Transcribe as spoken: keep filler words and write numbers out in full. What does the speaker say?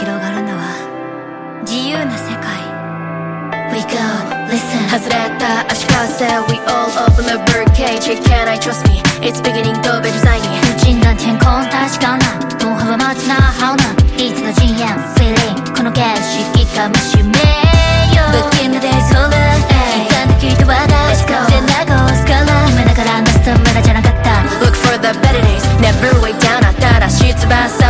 広がるのは自由な世界。 We go, listen 外れた足かせ We all open the birdcage Can I trust me? It's beginning 都被主宰你无尽的天空確かな東方は待ちな好な。いつの陣営 Feeling この景色かみしめよ Look in the days hold up 一旦で聞いて話題 Let's go 背中を押すから夢だからなすためだじゃなかった。 Look for the better days Never wait down 新しい翼